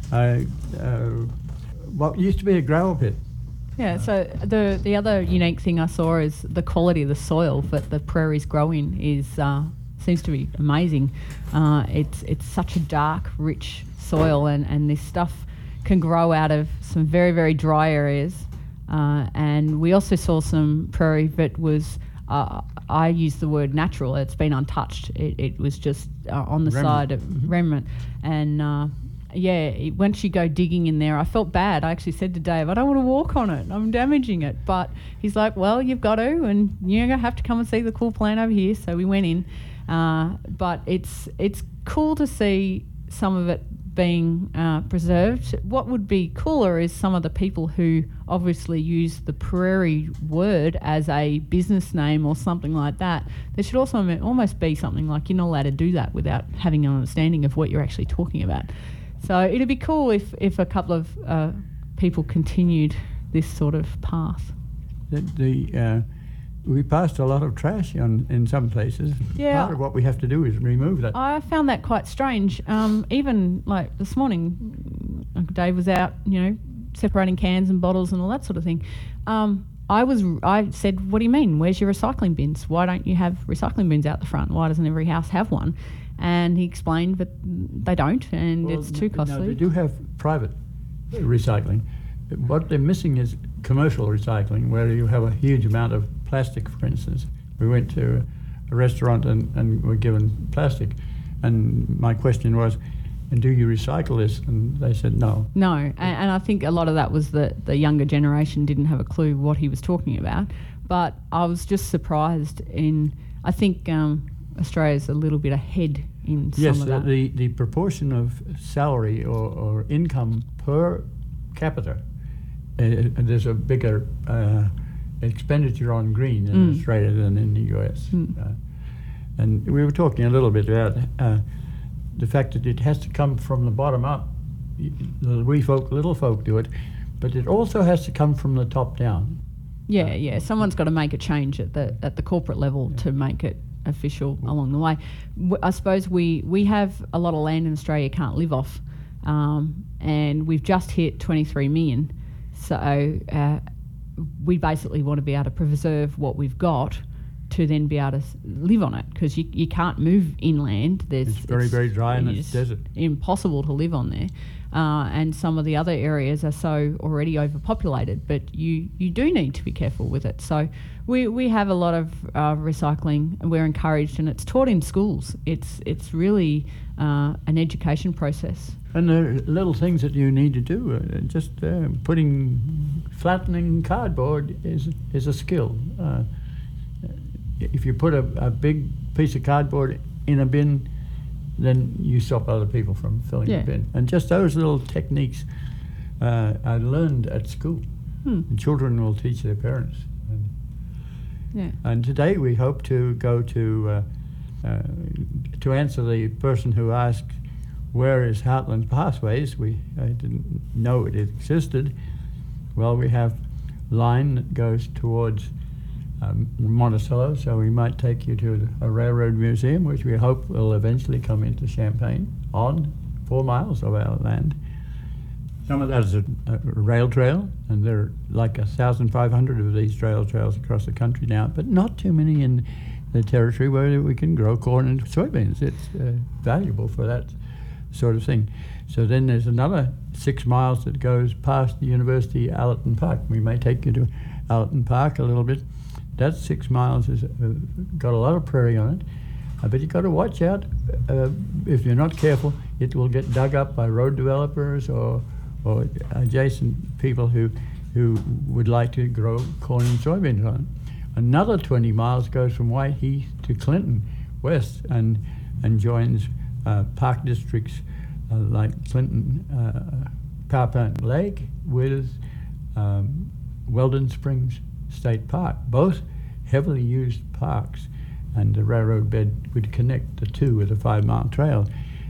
C: what used to be a gravel pit.
D: Yeah, so the other unique thing I saw is the quality of the soil that the prairie's grow in is seems to be amazing. It's such a dark, rich soil, and this stuff can grow out of some very, very dry areas. And we also saw some prairie that was, I use the word natural. It's been untouched. It was just on the side of remnant. And once you go digging in there, I felt bad. I actually said to Dave, I don't want to walk on it. I'm damaging it. But he's like, well, you've got to, and you're going to have to come and see the cool plant over here. So we went in. But it's cool to see some of it being preserved. What would be cooler is some of the people who obviously use the prairie word as a business name or something like that. There should also almost be something like you're not allowed to do that without having an understanding of what you're actually talking about. So it'd be cool if a couple of people continued this sort of path.
C: We passed a lot of trash in some places.
D: Yeah.
C: Part of what we have to do is remove that.
D: I found that quite strange. Even like this morning, Uncle Dave was out, separating cans and bottles and all that sort of thing. I said, what do you mean? Where's your recycling bins? Why don't you have recycling bins out the front? Why doesn't every house have one? And he explained that they don't, and it's too costly.
C: No, they do have private recycling. What they're missing is commercial recycling, where you have a huge amount of plastic, for instance. We went to a restaurant and were given plastic, and my question was, and do you recycle this? And they said no.
D: No, and I think a lot of that was that the younger generation didn't have a clue what he was talking about. But I was just surprised I think Australia's a little bit ahead in some of that.
C: Yes, the proportion of salary or income per capita, there's a bigger expenditure on green in Australia than in the US. And we were talking a little bit about the fact that it has to come from the bottom up. The wee folk, little folk do it, but it also has to come from the top down.
D: Yeah. Someone's got to make a change at the corporate level to make it official along the way. I suppose we have a lot of land in Australia you can't live off, and we've just hit 23 million. So we basically want to be able to preserve what we've got to then be able to live on it, because you can't move inland.
C: It's very, very dry and it's desert.
D: Impossible to live on there. And some of the other areas are so already overpopulated, but you do need to be careful with it. So we have a lot of recycling, and we're encouraged, and it's taught in schools. It's really an education process.
C: And the little things that you need to do, flattening cardboard is a skill. If you put a big piece of cardboard in a bin, then you stop other people from filling the bin. And just those little techniques I learned at school. And children will teach their parents. And today we hope to go to answer the person who asked, where is Heartland Pathways? I didn't know it existed. Well, we have line that goes towards Monticello, so we might take you to a railroad museum, which we hope will eventually come into Champaign on 4 miles of our land. Some of that is a rail trail, and there are like 1,500 of these trails across the country now, but not too many in the territory where we can grow corn and soybeans. It's valuable for that sort of thing. So then there's another 6 miles that goes past the University Allerton Park. We may take you to Allerton Park a little bit. That 6 miles has got a lot of prairie on it, but you've got to watch out. If you're not careful, it will get dug up by road developers or adjacent people who would like to grow corn and soybeans on it. Another 20 miles goes from Whiteheath to Clinton West and joins park districts like Clinton, Power Plant Lake with Weldon Springs State Park, both heavily used parks, and the railroad bed would connect the two with a 5-mile trail.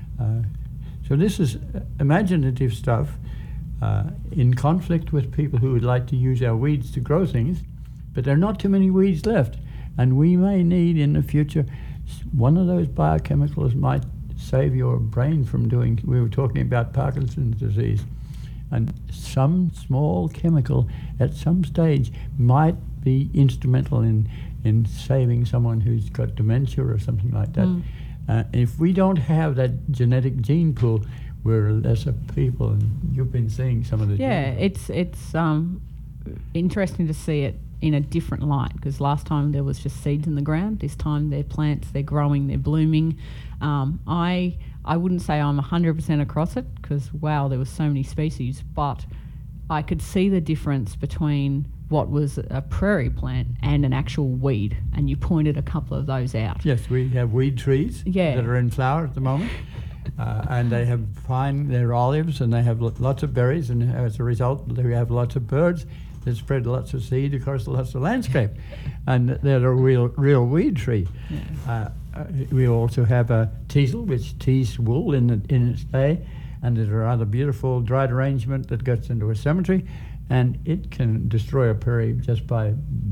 C: So this is imaginative stuff in conflict with people who would like to use our weeds to grow things, but there are not too many weeds left, and we may need in the future one of those biochemicals might save your brain from doing, we were talking about Parkinson's disease, and some small chemical at some stage might be instrumental in saving someone who's got dementia or something like that. If we don't have that genetic gene pool, we're lesser people, and you've been seeing some of the genes.
D: It's interesting to see it in a different light, because last time there was just seeds in the ground. This time they're plants, they're growing, they're blooming. I wouldn't say I'm 100% across it, because wow, there was so many species, but I could see the difference between what was a prairie plant and an actual weed, and you pointed a couple of those out.
C: Yes, we have weed trees that are in flower at the moment, and they have they're olives, and they have lots of berries, and as a result they have lots of birds that spread lots of seed across lots of landscape, and they're a real weed tree. We also have a teasel, which teased wool in its day, and there's a rather beautiful dried arrangement that gets into a cemetery, and it can destroy a prairie just by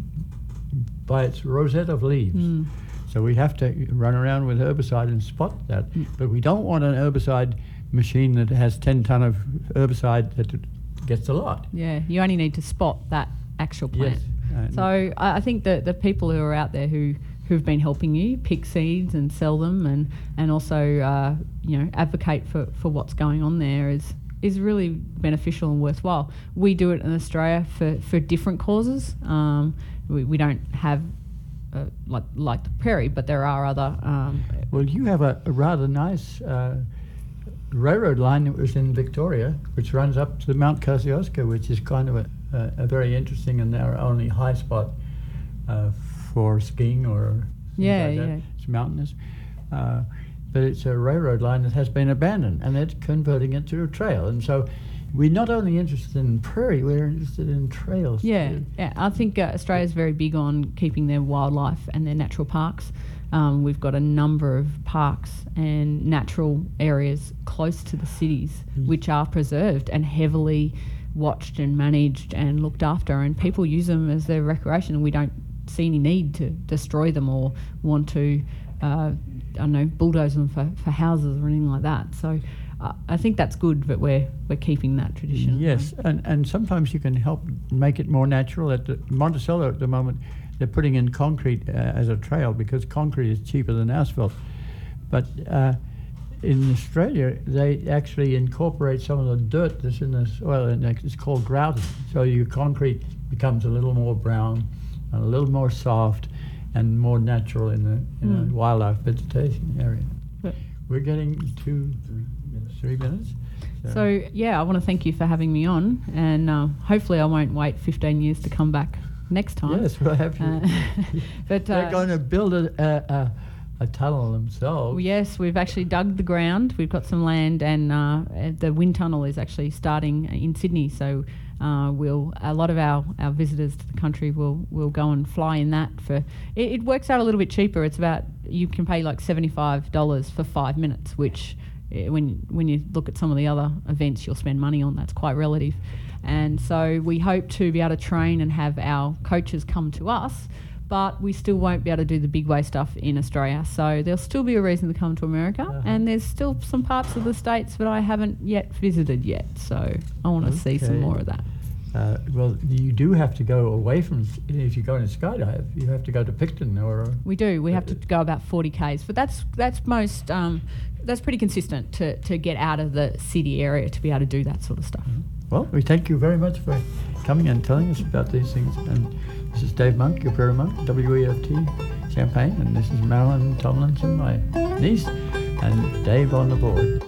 C: its rosette of leaves. So we have to run around with herbicide and spot that. But we don't want an herbicide machine that has 10 ton of herbicide that gets a lot.
D: Yeah, you only need to spot that actual plant.
C: Yes.
D: So I think that the people who are out there who've been helping you pick seeds and sell them, and also advocate for what's going on there is really beneficial and worthwhile. We do it in Australia for different causes. We don't have like the prairie, but there are other.
C: Well, you have a rather nice railroad line that was in Victoria, which runs up to Mount Kosciuszko, which is kind of a very interesting and our only high spot for skiing or things like that. It's mountainous. But it's a railroad line that has been abandoned, and it's converting it to a trail. And so we're not only interested in prairie, we're interested in trails.
D: Yeah. I think Australia's very big on keeping their wildlife and their natural parks. We've got a number of parks and natural areas close to the cities which are preserved and heavily watched and managed and looked after, and people use them as their recreation, and we don't see any need to destroy them or want to bulldoze them for houses or anything like that. So I think that's good that we're keeping that tradition.
C: Yes, and sometimes you can help make it more natural. At Monticello at the moment, they're putting in concrete as a trail because concrete is cheaper than asphalt. But in Australia, they actually incorporate some of the dirt that's in the soil, and it's called grouting. So your concrete becomes a little more brown, and a little more soft, and more natural in the wildlife vegetation area.
D: But
C: we're getting to 3 minutes.
D: So yeah, I want to thank you for having me on, and hopefully I won't wait 15 years to come back next time.
C: Yes, we'll have you.
D: But
C: they're going to build a tunnel themselves.
D: Yes, we've actually dug the ground. We've got some land, and the wind tunnel is actually starting in Sydney. So a lot of our visitors to the country will go and fly in that. It works out a little bit cheaper. It's about, you can pay like $75 for 5 minutes, which when you look at some of the other events you'll spend money on, that's quite relative. And so we hope to be able to train and have our coaches come to us, but we still won't be able to do the big wave stuff in Australia. So there'll still be a reason to come to America, and there's still some parts of the States that I haven't yet visited yet. So I want to see some more of that.
C: Well, you do have to go away from, if you go in a skydive, you have to go to Picton or...
D: We do. We have to go about 40 Ks, but that's pretty consistent to get out of the city area to be able to do that sort of stuff.
C: Well, we thank you very much for coming and telling us about these things. And this is Dave Monk, your prairie monk, WEFT Champaign, and this is Marilyn Tomlinson, my niece, and Dave on the board.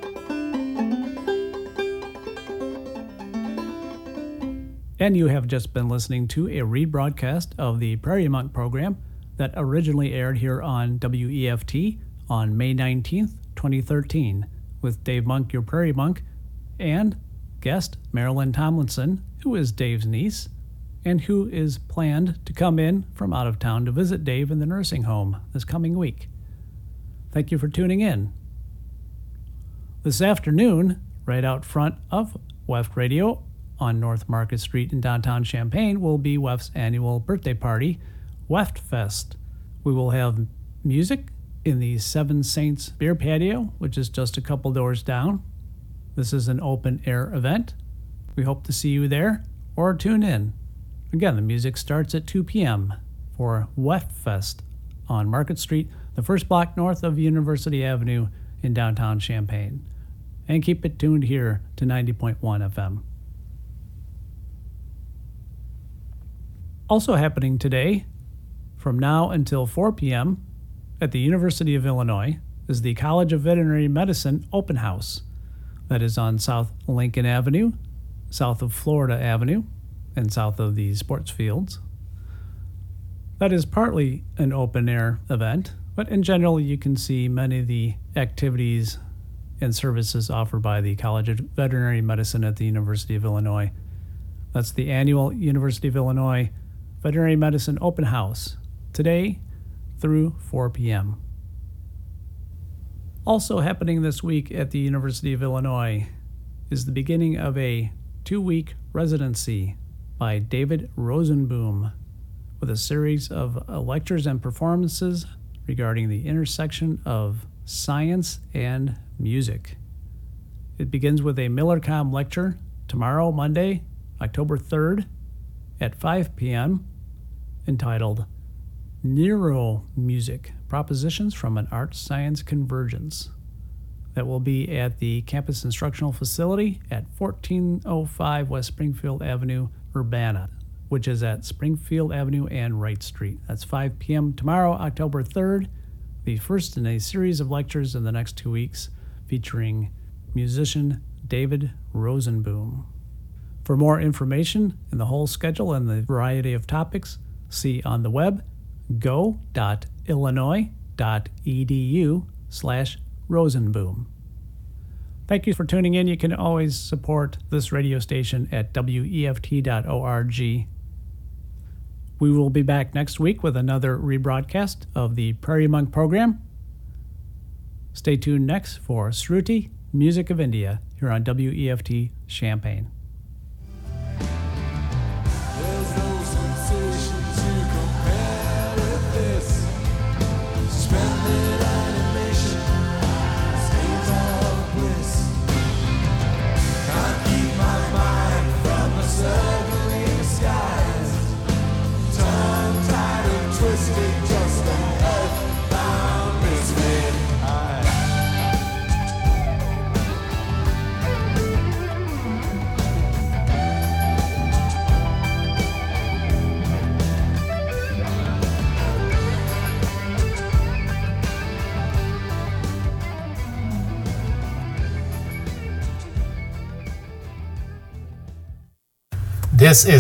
B: And you have just been listening to a rebroadcast of the Prairie Monk program that originally aired here on WEFT on May 19th, 2013, with Dave Monk, your Prairie Monk, and guest Marilyn Tomlinson, who is Dave's niece, and who is planned to come in from out of town to visit Dave in the nursing home this coming week. Thank you for tuning in. This afternoon, right out front of WEFT Radio on North Market Street in downtown Champaign, will be WEFT's annual birthday party, WEFT Fest. We will have music in the Seven Saints Beer Patio, which is just a couple doors down. This is an open-air event. We hope to see you there or tune in. Again, the music starts at 2 p.m. for WEFT Fest on Market Street, the first block north of University Avenue in downtown Champaign. And keep it tuned here to 90.1 FM. Also happening today, from now until 4 p.m., at the University of Illinois, is the College of Veterinary Medicine Open House. That is on South Lincoln Avenue, south of Florida Avenue, and south of the sports fields. That is partly an open-air event, but in general you can see many of the activities and services offered by the College of Veterinary Medicine at the University of Illinois. That's the annual University of Illinois Veterinary Medicine Open House, today through 4 p.m. Also happening this week at the University of Illinois is the beginning of a 2-week residency by David Rosenboom, with a series of lectures and performances regarding the intersection of science and music. It begins with a Millercom lecture tomorrow, Monday, October 3rd, at 5 p.m., entitled Neuromusic, Propositions from an Art-Science Convergence. That will be at the Campus Instructional Facility at 1405 West Springfield Avenue, Urbana, which is at Springfield Avenue and Wright Street. That's 5 p.m. tomorrow, October 3rd, the first in a series of lectures in the next 2 weeks featuring musician David Rosenboom. For more information and the whole schedule and the variety of topics, see on the web go.illinois.edu/Rosenboom. Thank you for tuning in. You can always support this radio station at weft.org. We will be back next week with another rebroadcast of the Prairie Monk program. Stay tuned next for Shruti, Music of India, here on WEFT Champaign.
F: There's no sensation to compare with this. Splendid animation, state of bliss.
G: This is